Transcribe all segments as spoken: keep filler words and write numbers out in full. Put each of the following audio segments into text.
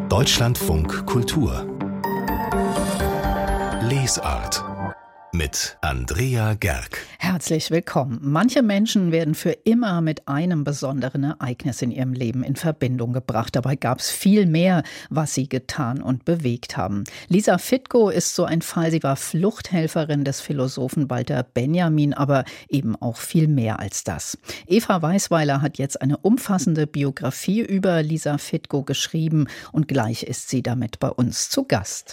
Deutschlandfunk Kultur Lesart mit Andrea Gerg. Herzlich willkommen. Manche Menschen werden für immer mit einem besonderen Ereignis in ihrem Leben in Verbindung gebracht. Dabei gab es viel mehr, was sie getan und bewegt haben. Lisa Fitko ist so ein Fall. Sie war Fluchthelferin des Philosophen Walter Benjamin, aber eben auch viel mehr als das. Eva Weisweiler hat jetzt eine umfassende Biografie über Lisa Fitko geschrieben und gleich ist sie damit bei uns zu Gast.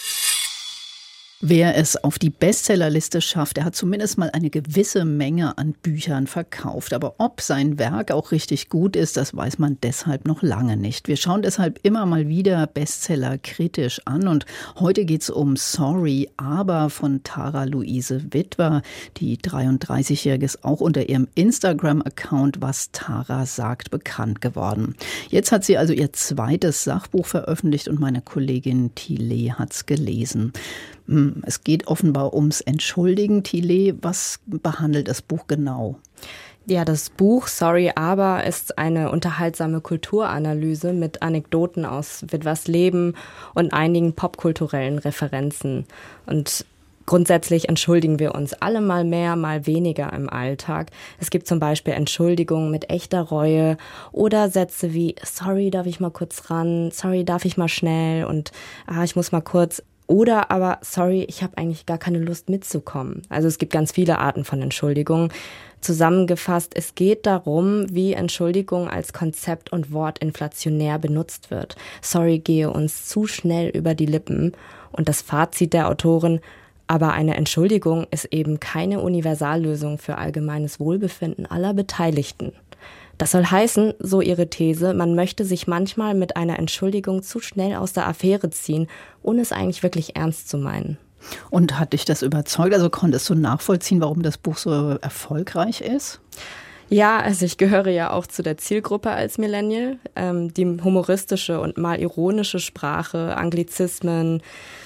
Wer es auf die Bestsellerliste schafft, der hat zumindest mal eine gewisse Menge an Büchern verkauft. Aber ob sein Werk auch richtig gut ist, das weiß man deshalb noch lange nicht. Wir schauen deshalb immer mal wieder Bestseller kritisch an. Und heute geht's um Sorry, aber von Tara Luise Witwer. Die dreiunddreißigjährige ist auch unter ihrem Instagram-Account Was Tara sagt bekannt geworden. Jetzt hat sie also ihr zweites Sachbuch veröffentlicht und meine Kollegin Thile hat's gelesen. Es geht offenbar ums Entschuldigen. Thile, was behandelt das Buch genau? Ja, das Buch Sorry, aber ist eine unterhaltsame Kulturanalyse mit Anekdoten aus Witwers Leben und einigen popkulturellen Referenzen. Und grundsätzlich entschuldigen wir uns alle mal mehr, mal weniger im Alltag. Es gibt zum Beispiel Entschuldigungen mit echter Reue oder Sätze wie Sorry, darf ich mal kurz ran? Sorry, darf ich mal schnell? Und ah, ich muss mal kurz. Oder aber, sorry, ich habe eigentlich gar keine Lust mitzukommen. Also es gibt ganz viele Arten von Entschuldigungen. Zusammengefasst, es geht darum, wie Entschuldigung als Konzept und Wort inflationär benutzt wird. Sorry gehe uns zu schnell über die Lippen. Und das Fazit der Autorin, aber eine Entschuldigung ist eben keine Universallösung für allgemeines Wohlbefinden aller Beteiligten. Das soll heißen, so ihre These, man möchte sich manchmal mit einer Entschuldigung zu schnell aus der Affäre ziehen, ohne es eigentlich wirklich ernst zu meinen. Und hat dich das überzeugt? Also konntest du nachvollziehen, warum das Buch so erfolgreich ist? Ja, also ich gehöre ja auch zu der Zielgruppe als Millennial. Ähm, die humoristische und mal ironische Sprache, Anglizismen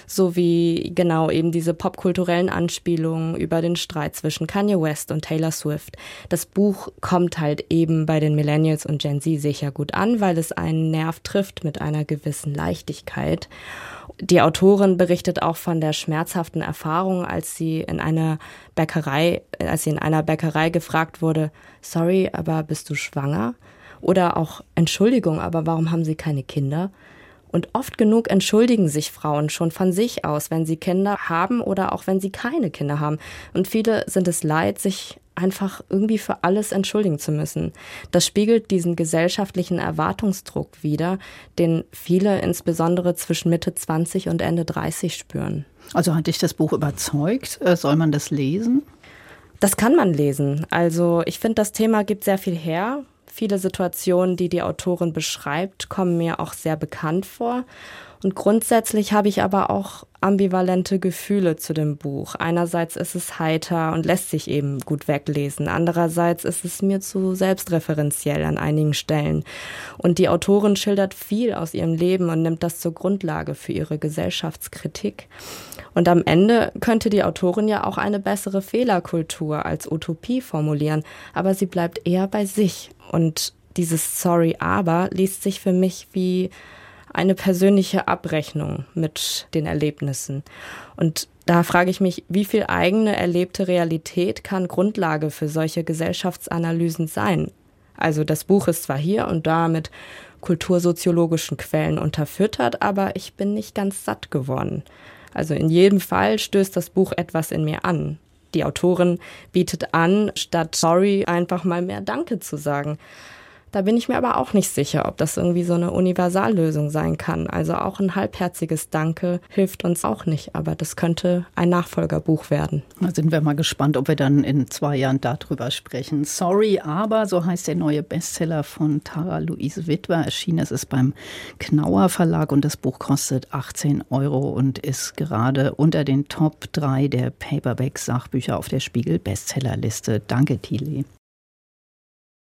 sowie genau eben diese popkulturellen Anspielungen über den Streit zwischen Kanye West und Taylor Swift. Das Buch kommt halt eben bei den Millennials und Gen Z sicher gut an, weil es einen Nerv trifft mit einer gewissen Leichtigkeit. Die Autorin berichtet auch von der schmerzhaften Erfahrung, als sie in einer Bäckerei, als sie in einer Bäckerei gefragt wurde, sorry, aber bist du schwanger? Oder auch, Entschuldigung, aber warum haben Sie keine Kinder? Und oft genug entschuldigen sich Frauen schon von sich aus, wenn sie Kinder haben oder auch wenn sie keine Kinder haben. Und viele sind es leid, sich einfach irgendwie für alles entschuldigen zu müssen. Das spiegelt diesen gesellschaftlichen Erwartungsdruck wider, den viele insbesondere zwischen Mitte zwanzig und Ende dreißig spüren. Also hat dich das Buch überzeugt? Soll man das lesen? Das kann man lesen. Also ich finde, das Thema gibt sehr viel her. Viele Situationen, die die Autorin beschreibt, kommen mir auch sehr bekannt vor. Und grundsätzlich habe ich aber auch ambivalente Gefühle zu dem Buch. Einerseits ist es heiter und lässt sich eben gut weglesen. Andererseits ist es mir zu selbstreferenziell an einigen Stellen. Und die Autorin schildert viel aus ihrem Leben und nimmt das zur Grundlage für ihre Gesellschaftskritik. Und am Ende könnte die Autorin ja auch eine bessere Fehlerkultur als Utopie formulieren. Aber sie bleibt eher bei sich. Und dieses Sorry, aber liest sich für mich wie eine persönliche Abrechnung mit den Erlebnissen. Und da frage ich mich, wie viel eigene erlebte Realität kann Grundlage für solche Gesellschaftsanalysen sein? Also das Buch ist zwar hier und da mit kultursoziologischen Quellen unterfüttert, aber ich bin nicht ganz satt geworden. Also in jedem Fall stößt das Buch etwas in mir an. Die Autorin bietet an, statt Sorry einfach mal mehr Danke zu sagen. Da bin ich mir aber auch nicht sicher, ob das irgendwie so eine Universallösung sein kann. Also auch ein halbherziges Danke hilft uns auch nicht, aber das könnte ein Nachfolgerbuch werden. Da sind wir mal gespannt, ob wir dann in zwei Jahren darüber sprechen. Sorry, aber, so heißt der neue Bestseller von Tara Luise Witwer. Erschienen ist es beim Knauer Verlag und das Buch kostet achtzehn Euro und ist gerade unter den Top drei der Paperback-Sachbücher auf der Spiegel-Bestsellerliste. Danke, Thile.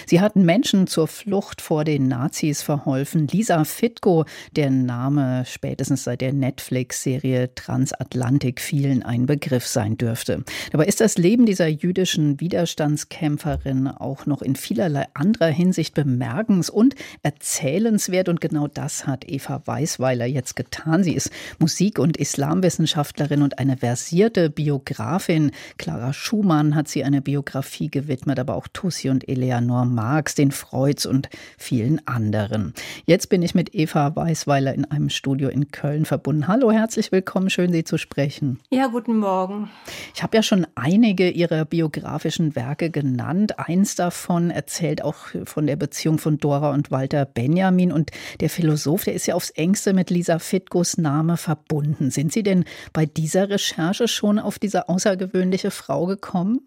Sie hat Menschen zur Flucht vor den Nazis verholfen. Lisa Fitko, deren Name spätestens seit der Netflix-Serie Transatlantik vielen ein Begriff sein dürfte. Dabei ist das Leben dieser jüdischen Widerstandskämpferin auch noch in vielerlei anderer Hinsicht bemerkens- und erzählenswert. Und genau das hat Eva Weisweiler jetzt getan. Sie ist Musik- und Islamwissenschaftlerin und eine versierte Biografin. Clara Schumann hat sie eine Biografie gewidmet, aber auch Tussi und Eleanor Marx, den Freuds und vielen anderen. Jetzt bin ich mit Eva Weisweiler in einem Studio in Köln verbunden. Hallo, herzlich willkommen, schön Sie zu sprechen. Ja, guten Morgen. Ich habe ja schon einige Ihrer biografischen Werke genannt. Eins davon erzählt auch von der Beziehung von Dora und Walter Benjamin. Und der Philosoph, der ist ja aufs Engste mit Lisa Fitkos Name verbunden. Sind Sie denn bei dieser Recherche schon auf diese außergewöhnliche Frau gekommen?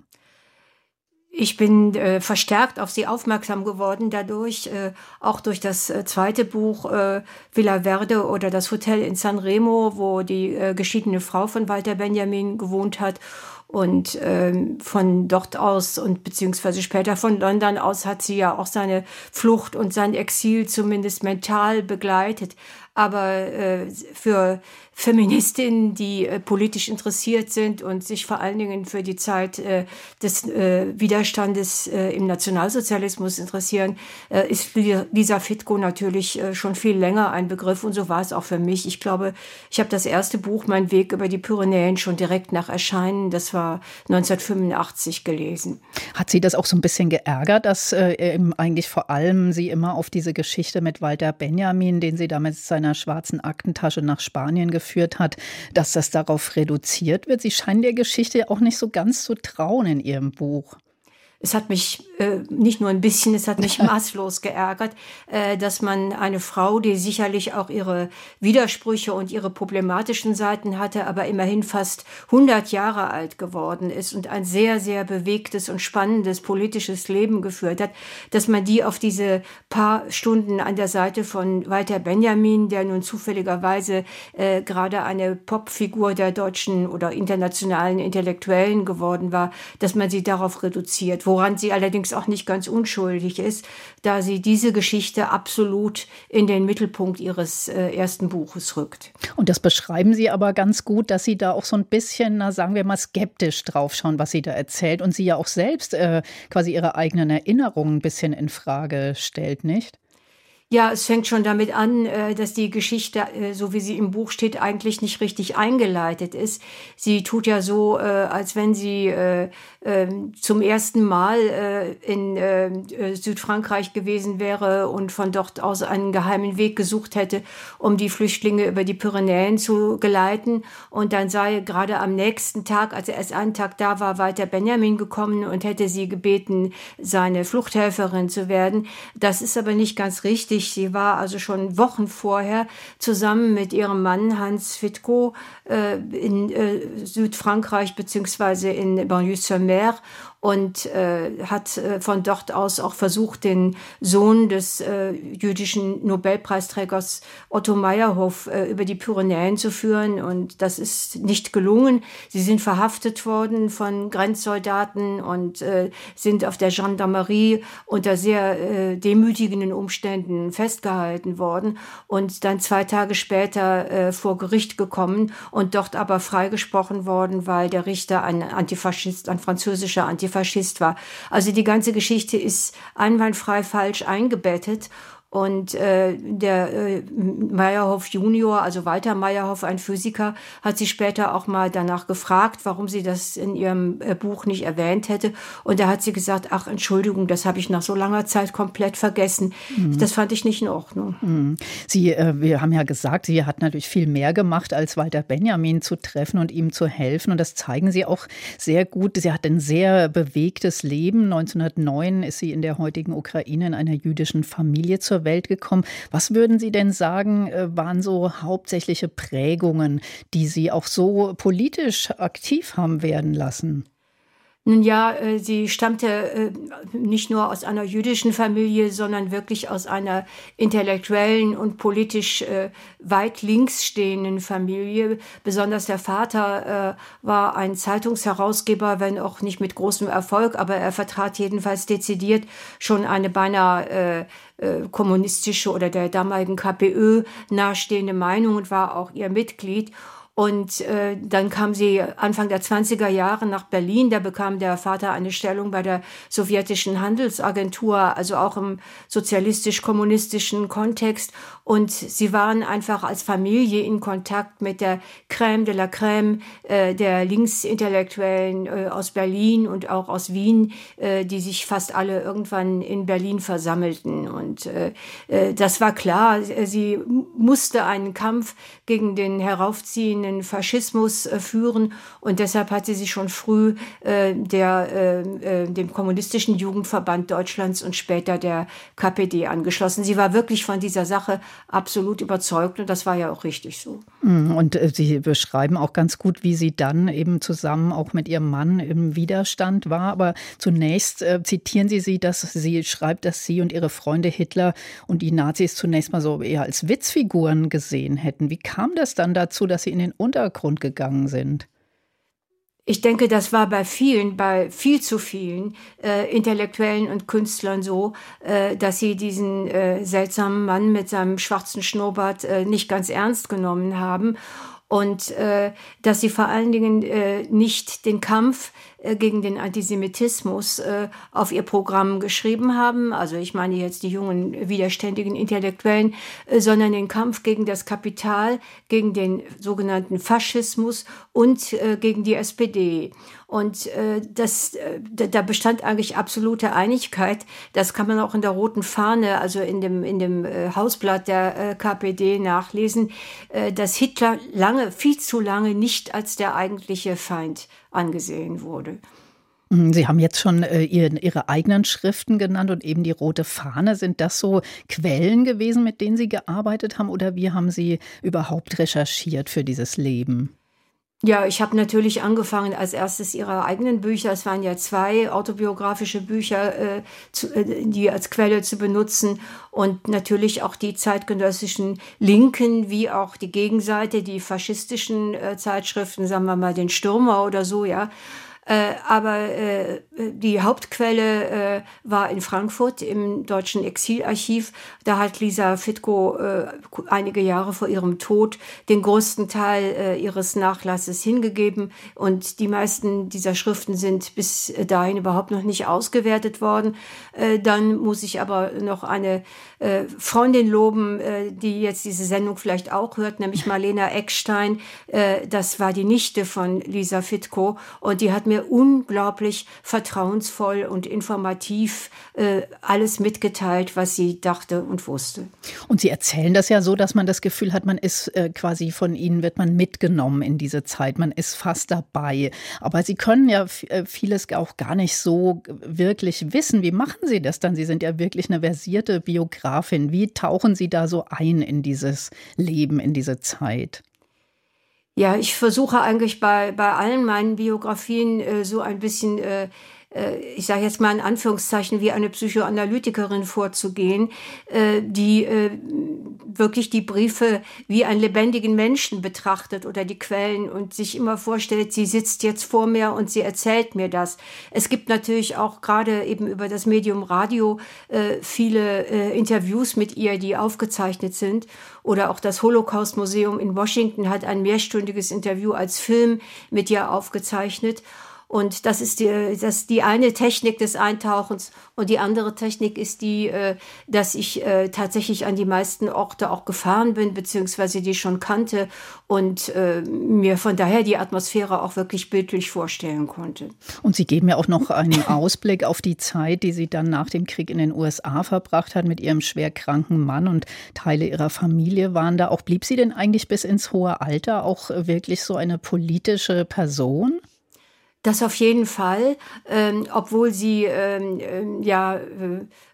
Ich bin äh, verstärkt auf sie aufmerksam geworden dadurch, äh, auch durch das äh, zweite Buch äh, Villa Verde oder das Hotel in Sanremo, wo die äh, geschiedene Frau von Walter Benjamin gewohnt hat. Und ähm, von dort aus und beziehungsweise später von London aus hat sie ja auch seine Flucht und sein Exil zumindest mental begleitet. Aber äh, für Feministinnen, die äh, politisch interessiert sind und sich vor allen Dingen für die Zeit äh, des äh, Widerstandes äh, im Nationalsozialismus interessieren, äh, ist Lisa Fitko natürlich äh, schon viel länger ein Begriff. Und so war es auch für mich. Ich glaube, ich habe das erste Buch, Mein Weg über die Pyrenäen, schon direkt nach Erscheinen, das war neunzehnhundertfünfundachtzig, gelesen. Hat Sie das auch so ein bisschen geärgert, dass äh, eben eigentlich vor allem Sie immer auf diese Geschichte mit Walter Benjamin, den Sie da mit seiner schwarzen Aktentasche nach Spanien geführt hat, dass das darauf reduziert wird? Sie scheinen der Geschichte auch nicht so ganz zu trauen in Ihrem Buch. Es hat mich äh, nicht nur ein bisschen, es hat mich maßlos geärgert, äh, dass man eine Frau, die sicherlich auch ihre Widersprüche und ihre problematischen Seiten hatte, aber immerhin fast hundert Jahre alt geworden ist und ein sehr, sehr bewegtes und spannendes politisches Leben geführt hat, dass man die auf diese paar Stunden an der Seite von Walter Benjamin, der nun zufälligerweise äh, gerade eine Popfigur der deutschen oder internationalen Intellektuellen geworden war, dass man sie darauf reduziert. Woran sie allerdings auch nicht ganz unschuldig ist, da sie diese Geschichte absolut in den Mittelpunkt ihres äh, ersten Buches rückt. Und das beschreiben Sie aber ganz gut, dass Sie da auch so ein bisschen, na, sagen wir mal, skeptisch draufschauen, was sie da erzählt. Und sie ja auch selbst äh, quasi ihre eigenen Erinnerungen ein bisschen in Frage stellt, nicht? Ja, es fängt schon damit an, dass die Geschichte, so wie sie im Buch steht, eigentlich nicht richtig eingeleitet ist. Sie tut ja so, als wenn sie zum ersten Mal in Südfrankreich gewesen wäre und von dort aus einen geheimen Weg gesucht hätte, um die Flüchtlinge über die Pyrenäen zu geleiten. Und dann sei gerade am nächsten Tag, als er erst einen Tag da war, Walter Benjamin gekommen und hätte sie gebeten, seine Fluchthelferin zu werden. Das ist aber nicht ganz richtig. Sie war also schon Wochen vorher zusammen mit ihrem Mann Hans Fitko äh, in äh, Südfrankreich beziehungsweise in Banlieue-sur-Mer und äh, hat äh, von dort aus auch versucht, den Sohn des äh, jüdischen Nobelpreisträgers Otto Meyerhoff äh, über die Pyrenäen zu führen. Und das ist nicht gelungen. Sie sind verhaftet worden von Grenzsoldaten und äh, sind auf der Gendarmerie unter sehr äh, demütigenden Umständen festgehalten worden und dann zwei Tage später äh, vor Gericht gekommen und dort aber freigesprochen worden, weil der Richter ein Antifaschist, ein französischer Antifaschist Faschist war. Also die ganze Geschichte ist einwandfrei falsch eingebettet. Und äh, der äh, Meyerhoff Junior, also Walter Meyerhoff, ein Physiker, hat sie später auch mal danach gefragt, warum sie das in ihrem äh, Buch nicht erwähnt hätte. Und da hat sie gesagt, ach Entschuldigung, das habe ich nach so langer Zeit komplett vergessen. Mhm. Das fand ich nicht in Ordnung. Mhm. Sie, äh, wir haben ja gesagt, sie hat natürlich viel mehr gemacht, als Walter Benjamin zu treffen und ihm zu helfen. Und das zeigen Sie auch sehr gut. Sie hat ein sehr bewegtes Leben. neunzehnhundertneun ist sie in der heutigen Ukraine in einer jüdischen Familie zur Welt gekommen. Was würden Sie denn sagen, waren so hauptsächliche Prägungen, die Sie auch so politisch aktiv haben werden lassen? Nun ja, äh, sie stammte äh, nicht nur aus einer jüdischen Familie, sondern wirklich aus einer intellektuellen und politisch äh, weit links stehenden Familie. Besonders der Vater äh, war ein Zeitungsherausgeber, wenn auch nicht mit großem Erfolg, aber er vertrat jedenfalls dezidiert schon eine beinahe äh, äh, kommunistische oder der damaligen K P Ö nahestehende Meinung und war auch ihr Mitglied. Und äh, dann kam sie Anfang der zwanziger Jahre nach Berlin. Da bekam der Vater eine Stellung bei der sowjetischen Handelsagentur, also auch im sozialistisch-kommunistischen Kontext. Und sie waren einfach als Familie in Kontakt mit der Crème de la Crème äh, der Linksintellektuellen äh, aus Berlin und auch aus Wien, äh, die sich fast alle irgendwann in Berlin versammelten. Und äh, äh, das war klar, sie musste einen Kampf gegen den heraufziehenden Faschismus äh, führen und deshalb hat sie sich schon früh äh, der, äh, dem Kommunistischen Jugendverband Deutschlands und später der K P D angeschlossen. Sie war wirklich von dieser Sache absolut überzeugt und das war ja auch richtig so. Und äh, Sie beschreiben auch ganz gut, wie sie dann eben zusammen auch mit ihrem Mann im Widerstand war. Aber zunächst äh, zitieren Sie sie, dass sie schreibt, dass sie und ihre Freunde Hitler und die Nazis zunächst mal so eher als Witzfiguren gesehen hätten. Wie kam das dann dazu, dass sie in den Untergrund gegangen sind? Ich denke, das war bei vielen, bei viel zu vielen äh, Intellektuellen und Künstlern so, äh, dass sie diesen äh, seltsamen Mann mit seinem schwarzen Schnurrbart äh, nicht ganz ernst genommen haben. Und äh, dass sie vor allen Dingen äh, nicht den Kampf äh, gegen den Antisemitismus äh, auf ihr Programm geschrieben haben, also ich meine jetzt die jungen, widerständigen Intellektuellen, äh, sondern den Kampf gegen das Kapital, gegen den sogenannten Faschismus und äh, gegen die S P D. Und äh, das, äh, da bestand eigentlich absolute Einigkeit. Das kann man auch in der Roten Fahne, also in dem, in dem äh, Hausblatt der äh, K P D nachlesen, äh, dass Hitler lange, viel zu lange nicht als der eigentliche Feind angesehen wurde. Sie haben jetzt schon äh, Ihre eigenen Schriften genannt und eben die Rote Fahne. Sind das so Quellen gewesen, mit denen Sie gearbeitet haben oder wie haben Sie überhaupt recherchiert für dieses Leben? Ja, ich habe natürlich angefangen als erstes ihre eigenen Bücher, es waren ja zwei autobiografische Bücher, äh, zu, äh, die als Quelle zu benutzen und natürlich auch die zeitgenössischen Linken, wie auch die Gegenseite, die faschistischen äh, Zeitschriften, sagen wir mal den Stürmer oder so, ja. Äh, aber äh, die Hauptquelle äh, war in Frankfurt im Deutschen Exilarchiv. Da hat Lisa Fitko äh, einige Jahre vor ihrem Tod den größten Teil äh, ihres Nachlasses hingegeben. Und die meisten dieser Schriften sind bis dahin überhaupt noch nicht ausgewertet worden. Äh, dann muss ich aber noch eine äh, Freundin loben, äh, die jetzt diese Sendung vielleicht auch hört, nämlich Marlena Eckstein. Äh, das war die Nichte von Lisa Fitko und die hat mir unglaublich vertrauensvoll und informativ äh, alles mitgeteilt, was sie dachte und wusste. Und Sie erzählen das ja so, dass man das Gefühl hat, man ist äh, quasi von Ihnen, wird man mitgenommen in diese Zeit, man ist fast dabei. Aber Sie können ja f- vieles auch gar nicht so wirklich wissen. Wie machen Sie das dann? Sie sind ja wirklich eine versierte Biografin. Wie tauchen Sie da so ein in dieses Leben, in diese Zeit? Ja, ich versuche eigentlich bei, bei allen meinen Biografien äh, so ein bisschen, äh, äh, ich sage jetzt mal in Anführungszeichen, wie eine Psychoanalytikerin vorzugehen, äh, die äh, wirklich die Briefe wie einen lebendigen Menschen betrachtet oder die Quellen und sich immer vorstellt, sie sitzt jetzt vor mir und sie erzählt mir das. Es gibt natürlich auch gerade eben über das Medium Radio äh, viele äh, Interviews mit ihr, die aufgezeichnet sind. Oder auch das Holocaust-Museum in Washington hat ein mehrstündiges Interview als Film mit ihr aufgezeichnet. Und das ist die, das ist die eine Technik des Eintauchens. Und die andere Technik ist die, äh, dass ich äh, tatsächlich an die meisten Orte auch gefahren bin, beziehungsweise die schon kannte und äh, mir von daher die Atmosphäre auch wirklich bildlich vorstellen konnte. Und Sie geben ja auch noch einen Ausblick auf die Zeit, die Sie dann nach dem Krieg in den U S A verbracht hat mit Ihrem schwerkranken Mann und Teile Ihrer Familie waren da auch. Blieb sie denn eigentlich bis ins hohe Alter auch wirklich so eine politische Person? Das auf jeden Fall, ähm, obwohl sie ähm, äh, ja äh,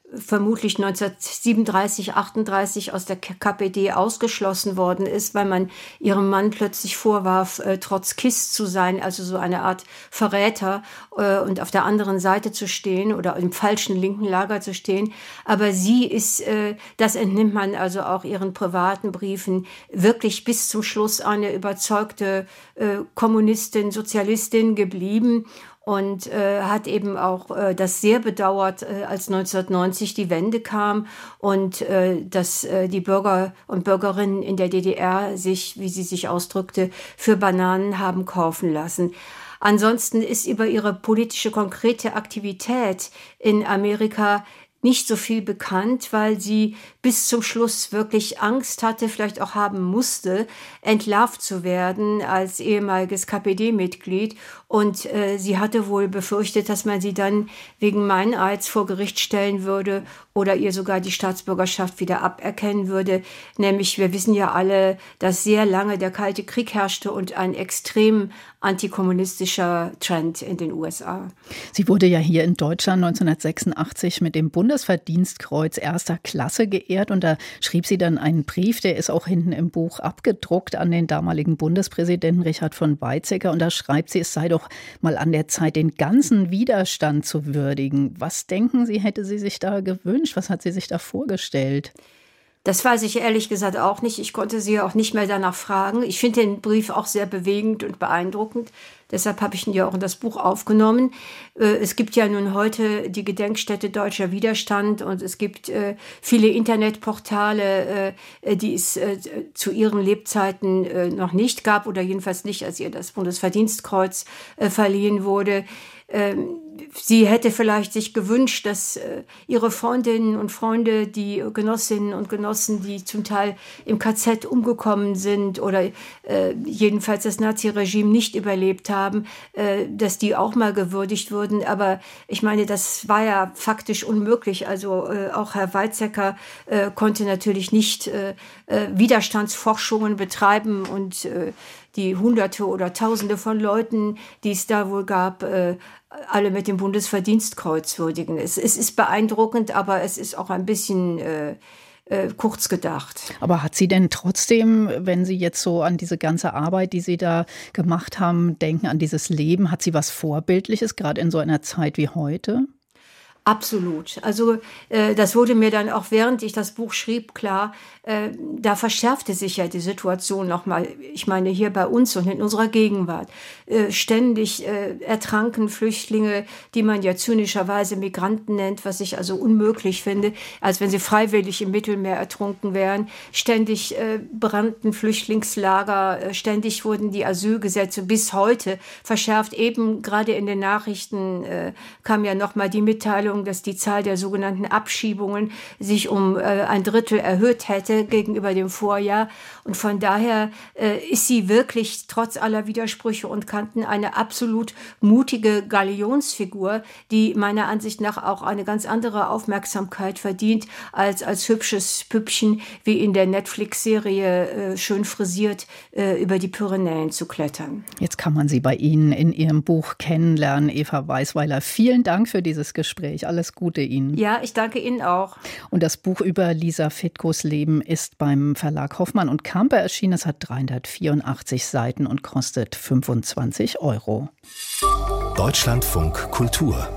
vermutlich neunzehnhundertsiebenunddreißig, achtunddreißig aus der K P D ausgeschlossen worden ist, weil man ihrem Mann plötzlich vorwarf, äh, Trotzkist zu sein, also so eine Art Verräter äh, und auf der anderen Seite zu stehen oder im falschen linken Lager zu stehen. Aber sie ist, äh, das entnimmt man also auch ihren privaten Briefen, wirklich bis zum Schluss eine überzeugte äh, Kommunistin, Sozialistin geblieben. Und äh, hat eben auch äh, das sehr bedauert, äh, als neunzehnhundertneunzig die Wende kam und äh, dass äh, die Bürger und Bürgerinnen in der D D R sich, wie sie sich ausdrückte, für Bananen haben kaufen lassen. Ansonsten ist über ihre politische konkrete Aktivität in Amerika nicht so viel bekannt, weil sie bis zum Schluss wirklich Angst hatte, vielleicht auch haben musste, entlarvt zu werden als ehemaliges K P D-Mitglied. Und äh, sie hatte wohl befürchtet, dass man sie dann wegen Meineids vor Gericht stellen würde oder ihr sogar die Staatsbürgerschaft wieder aberkennen würde. Nämlich, wir wissen ja alle, dass sehr lange der Kalte Krieg herrschte und ein extrem antikommunistischer Trend in den U S A. Sie wurde ja hier in Deutschland neunzehnhundertsechsundachtzig mit dem Bundesverdienstkreuz erster Klasse geehrt und da schrieb sie dann einen Brief, der ist auch hinten im Buch abgedruckt, an den damaligen Bundespräsidenten Richard von Weizsäcker und da schreibt sie, es sei doch mal an der Zeit, den ganzen Widerstand zu würdigen. Was denken Sie, hätte sie sich da gewünscht? Was hat sie sich da vorgestellt? Das weiß ich ehrlich gesagt auch nicht. Ich konnte sie auch nicht mehr danach fragen. Ich finde den Brief auch sehr bewegend und beeindruckend. Deshalb habe ich ihn ja auch in das Buch aufgenommen. Es gibt ja nun heute die Gedenkstätte Deutscher Widerstand und es gibt viele Internetportale, die es zu ihren Lebzeiten noch nicht gab oder jedenfalls nicht, als ihr das Bundesverdienstkreuz verliehen wurde. Sie hätte vielleicht sich gewünscht, dass ihre Freundinnen und Freunde, die Genossinnen und Genossen, die zum Teil im K Z umgekommen sind oder jedenfalls das Naziregime nicht überlebt haben, dass die auch mal gewürdigt würden. Aber ich meine, das war ja faktisch unmöglich. Also auch Herr Weizsäcker konnte natürlich nicht Widerstandsforschungen betreiben und die Hunderte oder Tausende von Leuten, die es da wohl gab, äh, alle mit dem Bundesverdienstkreuz würdigen. Es, es ist beeindruckend, aber es ist auch ein bisschen äh, äh, kurz gedacht. Aber hat sie denn trotzdem, wenn Sie jetzt so an diese ganze Arbeit, die Sie da gemacht haben, denken, an dieses Leben, hat sie was Vorbildliches, gerade in so einer Zeit wie heute? Absolut. Also äh, das wurde mir dann auch, während ich das Buch schrieb, klar, äh, da verschärfte sich ja die Situation nochmal. Ich meine, hier bei uns und in unserer Gegenwart. Äh, ständig äh, ertranken Flüchtlinge, die man ja zynischerweise Migranten nennt, was ich also unmöglich finde, als wenn sie freiwillig im Mittelmeer ertrunken wären. Ständig äh, brannten Flüchtlingslager, äh, ständig wurden die Asylgesetze bis heute verschärft. Eben gerade in den Nachrichten äh, kam ja nochmal die Mitteilung, dass die Zahl der sogenannten Abschiebungen sich um äh, ein Drittel erhöht hätte gegenüber dem Vorjahr. Und von daher äh, ist sie wirklich trotz aller Widersprüche und Kanten eine absolut mutige Galionsfigur, die meiner Ansicht nach auch eine ganz andere Aufmerksamkeit verdient, als als hübsches Püppchen wie in der Netflix-Serie äh, schön frisiert äh, über die Pyrenäen zu klettern. Jetzt kann man sie bei Ihnen in Ihrem Buch kennenlernen, Eva Weisweiler. Vielen Dank für dieses Gespräch. Alles Gute Ihnen. Ja, ich danke Ihnen auch. Und das Buch über Lisa Fittkos Leben ist beim Verlag Hoffmann und Kamper erschienen. Es hat dreihundertvierundachtzig Seiten und kostet fünfundzwanzig Euro. Deutschlandfunk Kultur.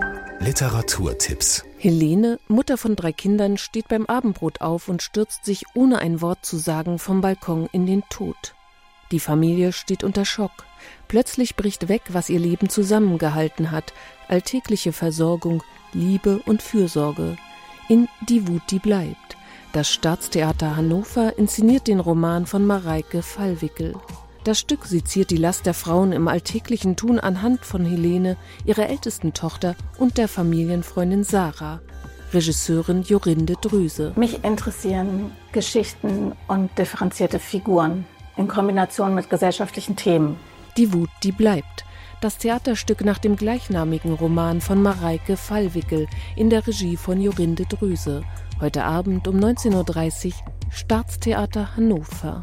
Literaturtipps. Helene, Mutter von drei Kindern, steht beim Abendbrot auf und stürzt sich ohne ein Wort zu sagen vom Balkon in den Tod. Die Familie steht unter Schock. Plötzlich bricht weg, was ihr Leben zusammengehalten hat. Alltägliche Versorgung, Liebe und Fürsorge. In Die Wut, die bleibt. Das Staatstheater Hannover inszeniert den Roman von Mareike Fallwickel. Das Stück seziert die Last der Frauen im alltäglichen Tun anhand von Helene, ihrer ältesten Tochter und der Familienfreundin Sarah. Regisseurin Jorinde Drüse. Mich interessieren Geschichten und differenzierte Figuren in Kombination mit gesellschaftlichen Themen. Die Wut, die bleibt. Das Theaterstück nach dem gleichnamigen Roman von Mareike Fallwickel in der Regie von Jorinde Drüse. Heute Abend um neunzehn Uhr dreißig, Staatstheater Hannover.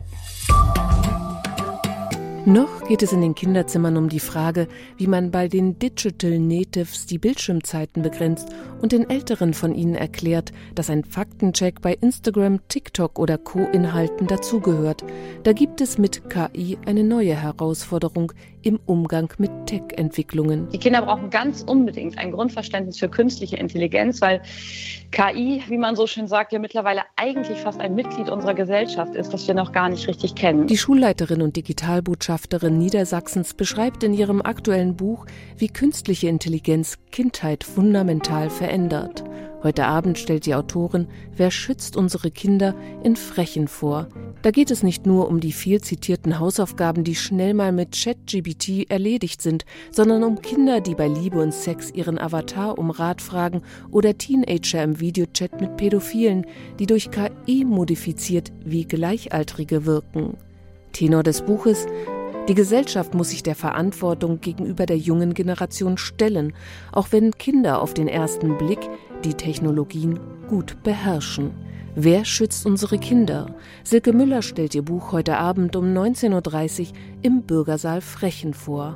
Noch geht es in den Kinderzimmern um die Frage, wie man bei den Digital Natives die Bildschirmzeiten begrenzt und den Älteren von ihnen erklärt, dass ein Faktencheck bei Instagram, TikTok oder Co-Inhalten dazugehört. Da gibt es mit K I eine neue Herausforderung im Umgang mit Tech-Entwicklungen. Die Kinder brauchen ganz unbedingt ein Grundverständnis für künstliche Intelligenz, weil K I, wie man so schön sagt, ja mittlerweile eigentlich fast ein Mitglied unserer Gesellschaft ist, das wir noch gar nicht richtig kennen. Die Schulleiterin und Digitalbotschafterin Niedersachsens beschreibt in ihrem aktuellen Buch, wie künstliche Intelligenz Kindheit fundamental verändert. Heute Abend stellt die Autorin Wer schützt unsere Kinder in Frechen vor. Da geht es nicht nur um die viel zitierten Hausaufgaben, die schnell mal mit ChatGPT erledigt sind, sondern um Kinder, die bei Liebe und Sex ihren Avatar um Rat fragen oder Teenager im Videochat mit Pädophilen, die durch K I modifiziert wie Gleichaltrige wirken. Tenor des Buches: Die Gesellschaft muss sich der Verantwortung gegenüber der jungen Generation stellen, auch wenn Kinder auf den ersten Blick die Technologien gut beherrschen. Wer schützt unsere Kinder? Silke Müller stellt ihr Buch heute Abend um neunzehn Uhr dreißig im Bürgersaal Frechen vor.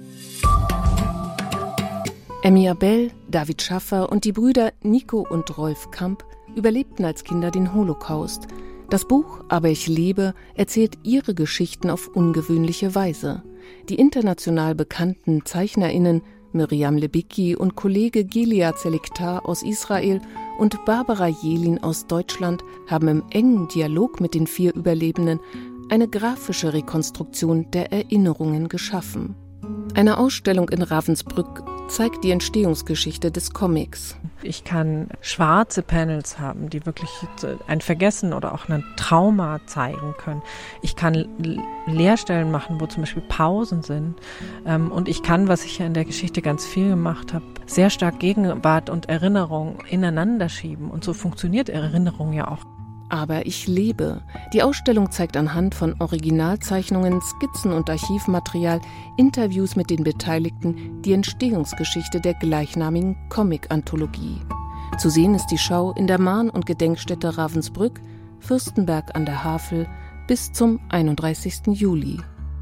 Emmy Abell, David Schaffer und die Brüder Nico und Rolf Kamp überlebten als Kinder den Holocaust. Das Buch »Aber ich lebe« erzählt ihre Geschichten auf ungewöhnliche Weise. Die international bekannten ZeichnerInnen Miriam Lebicki und Kollege Gilead Seliktar aus Israel und Barbara Jelin aus Deutschland haben im engen Dialog mit den vier Überlebenden eine grafische Rekonstruktion der Erinnerungen geschaffen. Eine Ausstellung in Ravensbrück zeigt die Entstehungsgeschichte des Comics. Ich kann schwarze Panels haben, die wirklich ein Vergessen oder auch ein Trauma zeigen können. Ich kann Leerstellen machen, wo zum Beispiel Pausen sind. Und ich kann, was ich ja in der Geschichte ganz viel gemacht habe, sehr stark Gegenwart und Erinnerung ineinander schieben. Und so funktioniert Erinnerung ja auch. Aber ich lebe. Die Ausstellung zeigt anhand von Originalzeichnungen, Skizzen und Archivmaterial, Interviews mit den Beteiligten, die Entstehungsgeschichte der gleichnamigen Comic-Anthologie. Zu sehen ist die Schau in der Mahn- und Gedenkstätte Ravensbrück, Fürstenberg an der Havel, bis zum einunddreißigsten Juli.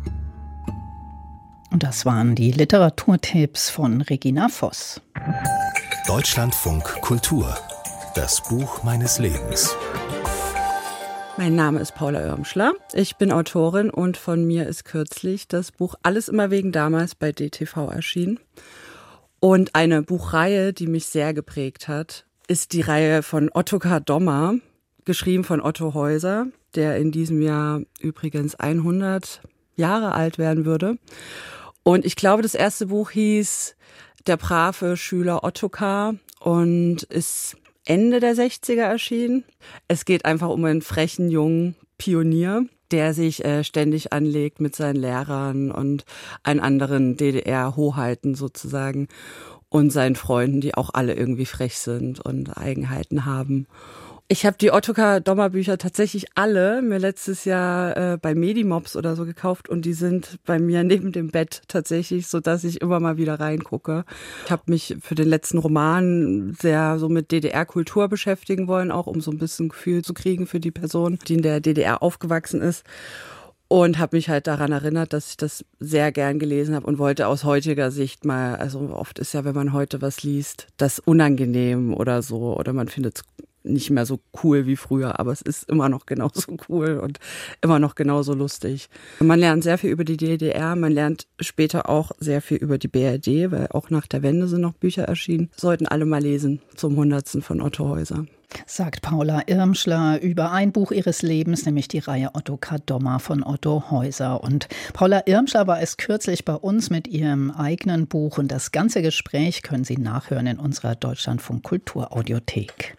Und das waren die Literaturtipps von Regina Voss. Deutschlandfunk Kultur. Das Buch meines Lebens. Mein Name ist Paula Irmschler. Ich bin Autorin und von mir ist kürzlich das Buch Alles immer wegen damals bei D T V erschienen. Und eine Buchreihe, die mich sehr geprägt hat, ist die Reihe von Ottokar Dommer, geschrieben von Otto Heuser, der in diesem Jahr übrigens hundert Jahre alt werden würde. Und ich glaube, das erste Buch hieß Der brave Schüler Ottokar und ist Ende der sechziger erschienen. Es geht einfach um einen frechen jungen Pionier, der sich äh, ständig anlegt mit seinen Lehrern und einen anderen D D R-Hoheiten sozusagen und seinen Freunden, die auch alle irgendwie frech sind und Eigenheiten haben. Ich habe die Ottokar Dommer Bücher tatsächlich alle mir letztes Jahr äh, bei Medimobs oder so gekauft und die sind bei mir neben dem Bett tatsächlich, so dass ich immer mal wieder reingucke. Ich habe mich für den letzten Roman sehr so mit D D R-Kultur beschäftigen wollen, auch um so ein bisschen Gefühl zu kriegen für die Person, die in der D D R aufgewachsen ist. Und habe mich halt daran erinnert, dass ich das sehr gern gelesen habe und wollte aus heutiger Sicht mal, also oft ist ja, wenn man heute was liest, das unangenehm oder so oder man findet es nicht mehr so cool wie früher, aber es ist immer noch genauso cool und immer noch genauso lustig. Man lernt sehr viel über die D D R, man lernt später auch sehr viel über die B R D, weil auch nach der Wende sind noch Bücher erschienen. Sollten alle mal lesen zum hundertsten von Otto Heuser. Sagt Paula Irmschler über ein Buch ihres Lebens, nämlich die Reihe Ottokar Dommer von Otto Heuser. Und Paula Irmschler war es kürzlich bei uns mit ihrem eigenen Buch und das ganze Gespräch können Sie nachhören in unserer Deutschlandfunk Kultur Audiothek.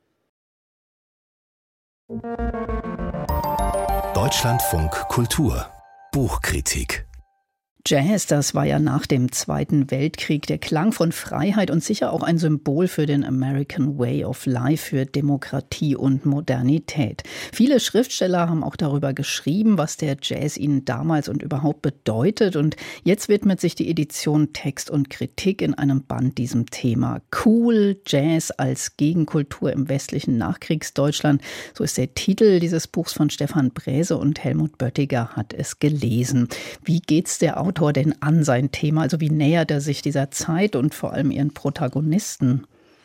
Deutschlandfunk Kultur Buchkritik. Jazz, das war ja nach dem Zweiten Weltkrieg der Klang von Freiheit und sicher auch ein Symbol für den American Way of Life, für Demokratie und Modernität. Viele Schriftsteller haben auch darüber geschrieben, was der Jazz ihnen damals und überhaupt bedeutet. Und jetzt widmet sich die Edition Text und Kritik in einem Band diesem Thema. Cool Jazz als Gegenkultur im westlichen Nachkriegsdeutschland. So ist der Titel dieses Buchs von Stefan Bräse und Helmut Böttiger hat es gelesen. Wie geht's der Autor denn an sein Thema? Also wie nähert er sich dieser Zeit und vor allem ihren Protagonisten?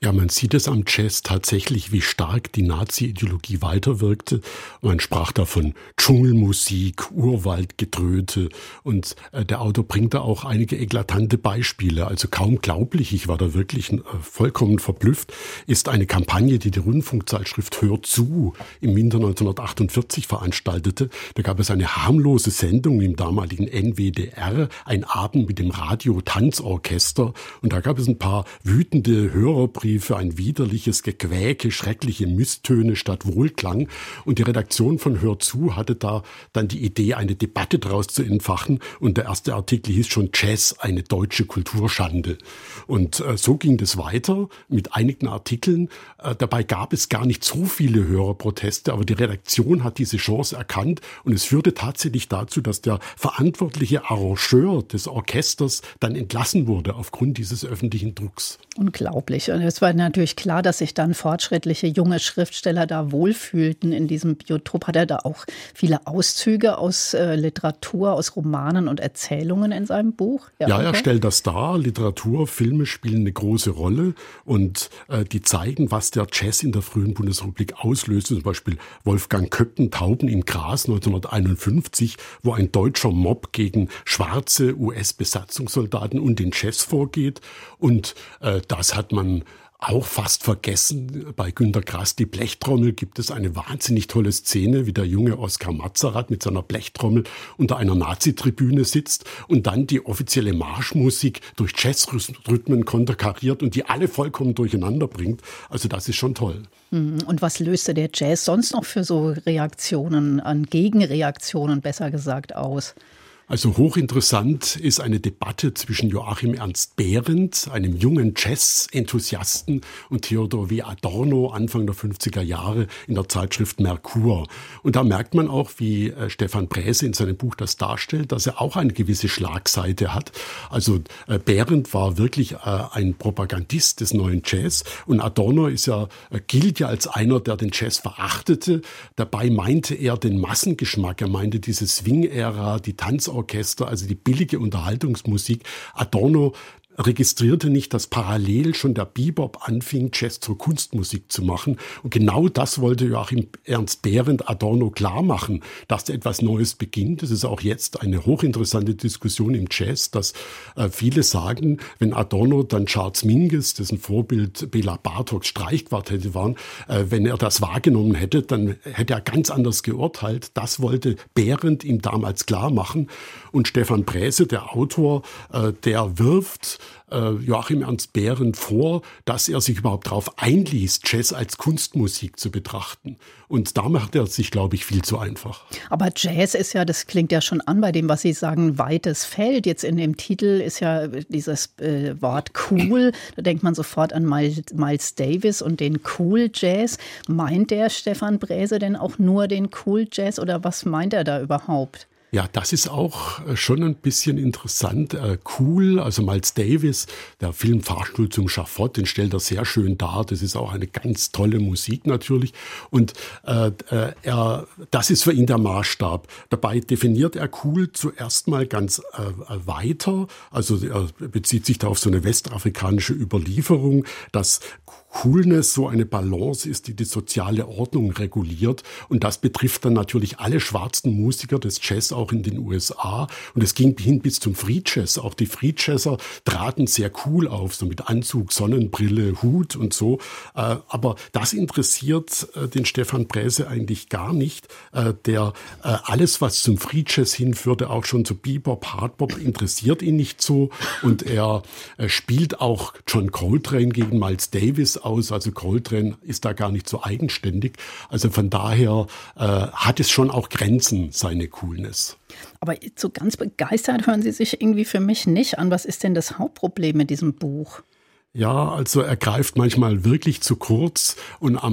Ja, man sieht es am Jazz tatsächlich, wie stark die Nazi-Ideologie weiterwirkte. Man sprach da von Dschungelmusik, Urwaldgedröhte und äh, der Autor bringt da auch einige eklatante Beispiele. Also kaum glaublich, ich war da wirklich äh, vollkommen verblüfft, ist eine Kampagne, die die Rundfunkzeitschrift Hör zu im Winter neunzehnhundertachtundvierzig veranstaltete. Da gab es eine harmlose Sendung im damaligen N W D R, ein Abend mit dem Radio-Tanzorchester, und da gab es ein paar wütende Hörerbriefe für ein widerliches Gequäke, schreckliche Misstöne statt Wohlklang. Und die Redaktion von Hör zu hatte da dann die Idee, eine Debatte daraus zu entfachen. Und der erste Artikel hieß schon Jazz, eine deutsche Kulturschande. Und äh, so ging das weiter mit einigen Artikeln. Äh, dabei gab es gar nicht so viele Hörerproteste, aber die Redaktion hat diese Chance erkannt. Und es führte tatsächlich dazu, dass der verantwortliche Arrangeur des Orchesters dann entlassen wurde aufgrund dieses öffentlichen Drucks. Unglaublich. Und es war natürlich klar, dass sich dann fortschrittliche junge Schriftsteller da wohlfühlten in diesem Biotop. Hat er da auch viele Auszüge aus äh, Literatur, aus Romanen und Erzählungen in seinem Buch? Ja, ja, er stellt das dar. Literatur, Filme spielen eine große Rolle und äh, die zeigen, was der Jazz in der frühen Bundesrepublik auslöste. Zum Beispiel Wolfgang Köppen, Tauben im Gras neunzehnhunderteinundfünfzig, wo ein deutscher Mob gegen schwarze U S-Besatzungssoldaten und den Jazz vorgeht. Und äh, das hat man auch fast vergessen. Bei Günter Grass, die Blechtrommel, gibt es eine wahnsinnig tolle Szene, wie der junge Oskar Matzerath mit seiner Blechtrommel unter einer Nazi-Tribüne sitzt und dann die offizielle Marschmusik durch Jazzrhythmen konterkariert und die alle vollkommen durcheinander bringt. Also das ist schon toll. Und was löste der Jazz sonst noch für so Reaktionen, an Gegenreaktionen besser gesagt, aus? Also hochinteressant ist eine Debatte zwischen Joachim Ernst Behrendt, einem jungen Jazz-Enthusiasten, und Theodor W. Adorno Anfang der fünfziger Jahre in der Zeitschrift Merkur. Und da merkt man auch, wie äh, Stefan Bräse in seinem Buch das darstellt, dass er auch eine gewisse Schlagseite hat. Also äh, Behrendt war wirklich äh, ein Propagandist des neuen Jazz und Adorno ist ja, äh, gilt ja als einer, der den Jazz verachtete. Dabei meinte er den Massengeschmack, er meinte diese Swing-Ära, die Tanz Orchester, also die billige Unterhaltungsmusik. Adorno registrierte nicht, dass parallel schon der Bebop anfing, Jazz zur Kunstmusik zu machen. Und genau das wollte Joachim Ernst Behrendt Adorno klar machen, dass da etwas Neues beginnt. Das ist auch jetzt eine hochinteressante Diskussion im Jazz, dass äh, viele sagen, wenn Adorno dann Charles Mingus, dessen Vorbild Bela Bartoks Streichquartette waren, äh, wenn er das wahrgenommen hätte, dann hätte er ganz anders geurteilt. Das wollte Behrendt ihm damals klar machen. Und Stefan Bräse, der Autor, äh, der wirft Joachim Ernst Behrendt vor, dass er sich überhaupt darauf einließ, Jazz als Kunstmusik zu betrachten. Und da macht er sich, glaube ich, viel zu einfach. Aber Jazz ist ja, das klingt ja schon an bei dem, was Sie sagen, weites Feld. Jetzt in dem Titel ist ja dieses äh, Wort cool. Da denkt man sofort an Miles Davis und den Cool Jazz. Meint der Stefan Bräse denn auch nur den Cool Jazz oder was meint er da überhaupt? Ja, das ist auch schon ein bisschen interessant. Äh, cool, also Miles Davis, der Film Fahrstuhl zum Schafott, den stellt er sehr schön dar. Das ist auch eine ganz tolle Musik natürlich. Und äh, er, das ist für ihn der Maßstab. Dabei definiert er cool zuerst mal ganz äh, weiter. Also er bezieht sich da auf so eine westafrikanische Überlieferung, dass Coolness so eine Balance ist, die die soziale Ordnung reguliert. Und das betrifft dann natürlich alle schwarzen Musiker des Jazz auch in den U S A. Und es ging hin bis zum Free Jazz. Auch die Free Jazzer traten sehr cool auf, so mit Anzug, Sonnenbrille, Hut und so. Aber das interessiert den Stefan Bräse eigentlich gar nicht. Der alles, was zum Free Jazz hinführte, auch schon zu Bebop, Hardbop, interessiert ihn nicht so. Und er spielt auch John Coltrane gegen Miles Davis aus. Also Coltrane ist da gar nicht so eigenständig. Also von daher äh, hat es schon auch Grenzen, seine Coolness. Aber so ganz begeistert hören Sie sich irgendwie für mich nicht an. Was ist denn das Hauptproblem mit diesem Buch? Ja, also er greift manchmal wirklich zu kurz und am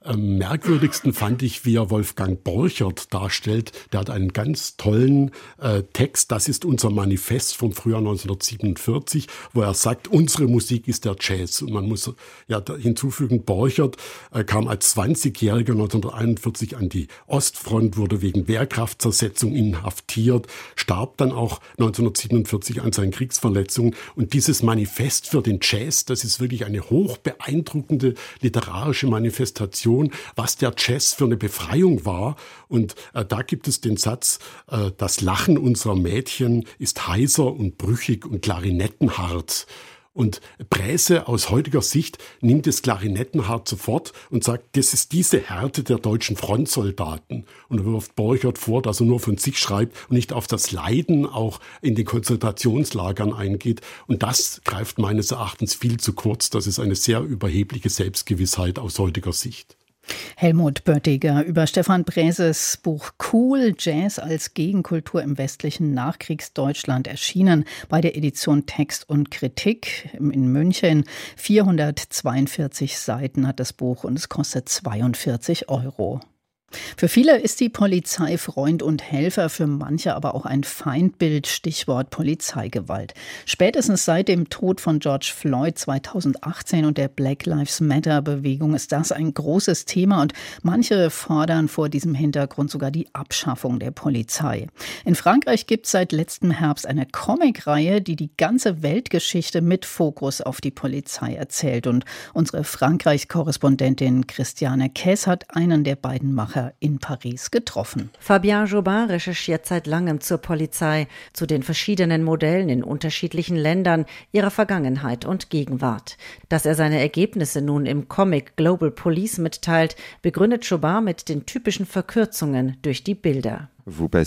Am merkwürdigsten fand ich, wie er Wolfgang Borchert darstellt. Der hat einen ganz tollen äh, Text, das ist unser Manifest vom Frühjahr neunzehnhundertsiebenundvierzig, wo er sagt, unsere Musik ist der Jazz. Und man muss ja hinzufügen, Borchert äh, kam als zwanzigjähriger neunzehnhunderteinundvierzig an die Ostfront, wurde wegen Wehrkraftzersetzung inhaftiert, starb dann auch neunzehnhundertsiebenundvierzig an seinen Kriegsverletzungen. Und dieses Manifest für den Jazz, das ist wirklich eine hoch beeindruckende literarische Manifestation, was der Jazz für eine Befreiung war. Und äh, da gibt es den Satz, äh, das Lachen unserer Mädchen ist heiser und brüchig und klarinettenhart. Und Bräse aus heutiger Sicht nimmt das Klarinettenhart sofort und sagt, das ist diese Härte der deutschen Frontsoldaten. Und er wirft Borchert vor, dass er nur von sich schreibt und nicht auf das Leiden auch in den Konzentrationslagern eingeht. Und das greift meines Erachtens viel zu kurz. Das ist eine sehr überhebliche Selbstgewissheit aus heutiger Sicht. Helmut Böttiger über Stefan Bräses Buch Cool, Jazz als Gegenkultur im westlichen Nachkriegsdeutschland, erschienen bei der Edition Text und Kritik in München. vierhundertzweiundvierzig Seiten hat das Buch und es kostet zweiundvierzig Euro. Für viele ist die Polizei Freund und Helfer, für manche aber auch ein Feindbild, Stichwort Polizeigewalt. Spätestens seit dem Tod von George Floyd zweitausendachtzehn und der Black Lives Matter Bewegung ist das ein großes Thema und manche fordern vor diesem Hintergrund sogar die Abschaffung der Polizei. In Frankreich gibt es seit letztem Herbst eine Comicreihe, die die ganze Weltgeschichte mit Fokus auf die Polizei erzählt, und unsere Frankreich-Korrespondentin Christiane Käs hat einen der beiden Macher in Paris getroffen. Fabien Jobin recherchiert seit langem zur Polizei, zu den verschiedenen Modellen in unterschiedlichen Ländern, ihrer Vergangenheit und Gegenwart. Dass er seine Ergebnisse nun im Comic Global Police mitteilt, begründet Jobin mit den typischen Verkürzungen durch die Bilder. Man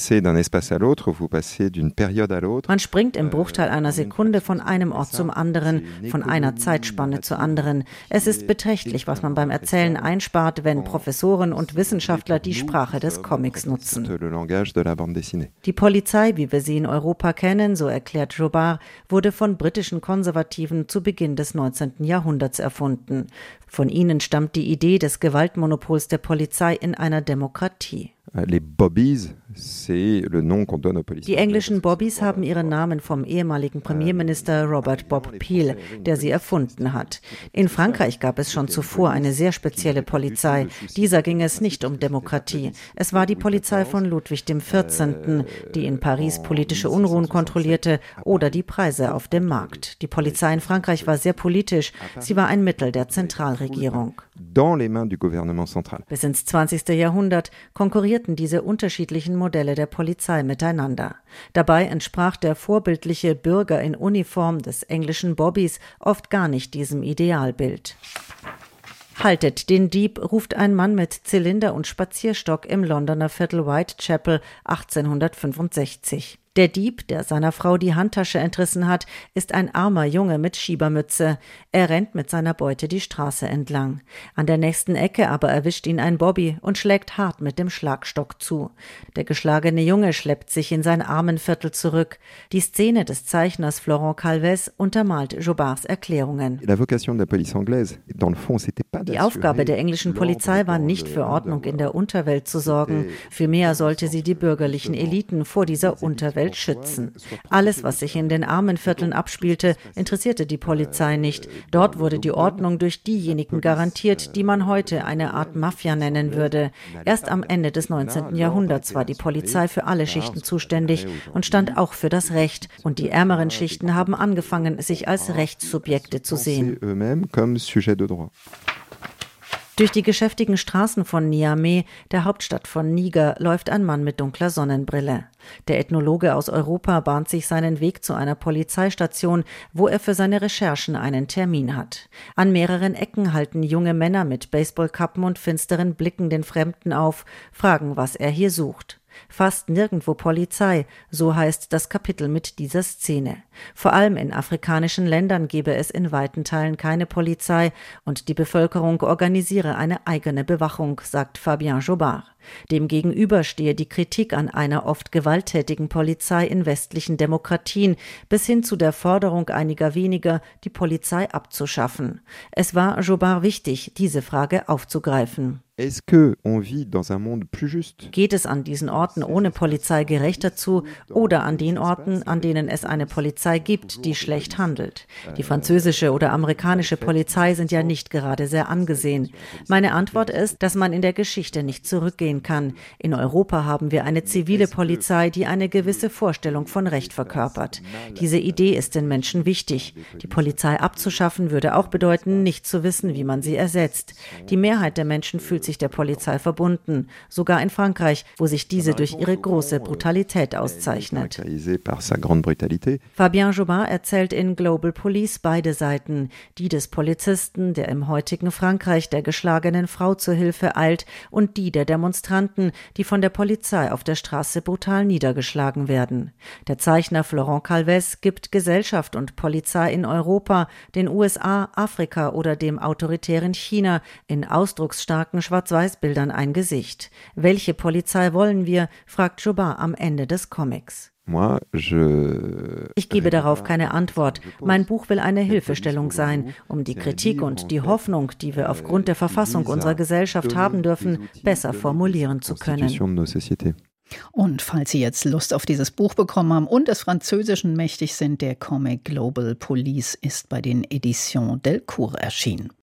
springt im Bruchteil einer Sekunde von einem Ort zum anderen, von einer Zeitspanne zur anderen. Es ist beträchtlich, was man beim Erzählen einspart, wenn Professoren und Wissenschaftler die Sprache des Comics nutzen. Die Polizei, wie wir sie in Europa kennen, so erklärt Jobin, wurde von britischen Konservativen zu Beginn des neunzehnten Jahrhunderts erfunden. Von ihnen stammt die Idee des Gewaltmonopols der Polizei in einer Demokratie. Die englischen Bobbies haben ihren Namen vom ehemaligen Premierminister Robert Bob Peel, der sie erfunden hat. In Frankreich gab es schon zuvor eine sehr spezielle Polizei. Dieser ging es nicht um Demokratie. Es war die Polizei von Ludwig dem vierzehnten, die in Paris politische Unruhen kontrollierte oder die Preise auf dem Markt. Die Polizei in Frankreich war sehr politisch. Sie war ein Mittel der Zentralregierung. Bis ins zwanzigste Jahrhundert konkurrierten diese unterschiedlichen Modelle der Polizei miteinander. Dabei entsprach der vorbildliche Bürger in Uniform des englischen Bobbies oft gar nicht diesem Idealbild. Haltet den Dieb, ruft ein Mann mit Zylinder und Spazierstock im Londoner Viertel Whitechapel achtzehnhundertfünfundsechzig. Der Dieb, der seiner Frau die Handtasche entrissen hat, ist ein armer Junge mit Schiebermütze. Er rennt mit seiner Beute die Straße entlang. An der nächsten Ecke aber erwischt ihn ein Bobby und schlägt hart mit dem Schlagstock zu. Der geschlagene Junge schleppt sich in sein Armenviertel zurück. Die Szene des Zeichners Florent Calvez untermalt Jobins Erklärungen. Die Aufgabe der englischen Polizei war nicht für Ordnung in der Unterwelt zu sorgen. Vielmehr sollte sie die bürgerlichen Eliten vor dieser Unterwelt schützen. Alles, was sich in den Armenvierteln abspielte, interessierte die Polizei nicht. Dort wurde die Ordnung durch diejenigen garantiert, die man heute eine Art Mafia nennen würde. Erst am Ende des neunzehnten Jahrhunderts war die Polizei für alle Schichten zuständig und stand auch für das Recht. Und die ärmeren Schichten haben angefangen, sich als Rechtssubjekte zu sehen. Durch die geschäftigen Straßen von Niamey, der Hauptstadt von Niger, läuft ein Mann mit dunkler Sonnenbrille. Der Ethnologe aus Europa bahnt sich seinen Weg zu einer Polizeistation, wo er für seine Recherchen einen Termin hat. An mehreren Ecken halten junge Männer mit Baseballkappen und finsteren Blicken den Fremden auf, fragen, was er hier sucht. Fast nirgendwo Polizei, so heißt das Kapitel mit dieser Szene. Vor allem in afrikanischen Ländern gebe es in weiten Teilen keine Polizei und die Bevölkerung organisiere eine eigene Bewachung, sagt Fabien Jobin. Demgegenüber stehe die Kritik an einer oft gewalttätigen Polizei in westlichen Demokratien bis hin zu der Forderung einiger weniger, die Polizei abzuschaffen. Es war Jobin wichtig, diese Frage aufzugreifen. Geht es an diesen Orten ohne Polizei gerechter zu oder an den Orten, an denen es eine Polizei gibt, die schlecht handelt? Die französische oder amerikanische Polizei sind ja nicht gerade sehr angesehen. Meine Antwort ist, dass man in der Geschichte nicht zurückgehen kann. In Europa haben wir eine zivile Polizei, die eine gewisse Vorstellung von Recht verkörpert. Diese Idee ist den Menschen wichtig. Die Polizei abzuschaffen würde auch bedeuten, nicht zu wissen, wie man sie ersetzt. Die Mehrheit der Menschen fühlt sich der Polizei verbunden, sogar in Frankreich, wo sich diese durch ihre große Brutalität auszeichnet. Fabien Jobin erzählt in Global Police beide Seiten, die des Polizisten, der im heutigen Frankreich der geschlagenen Frau zur Hilfe eilt, und die der Demonstranten, die von der Polizei auf der Straße brutal niedergeschlagen werden. Der Zeichner Florent Calvez gibt Gesellschaft und Polizei in Europa, den U S A, Afrika oder dem autoritären China in ausdrucksstarken Schwarz-Weiß-Bildern ein Gesicht. Welche Polizei wollen wir, fragt Jobin am Ende des Comics. Ich gebe darauf keine Antwort. Mein Buch will eine Hilfestellung sein, um die Kritik und die Hoffnung, die wir aufgrund der Verfassung unserer Gesellschaft haben dürfen, besser formulieren zu können. Und falls Sie jetzt Lust auf dieses Buch bekommen haben und des Französischen mächtig sind, der Comic Global Police ist bei den Editions Delcourt erschienen.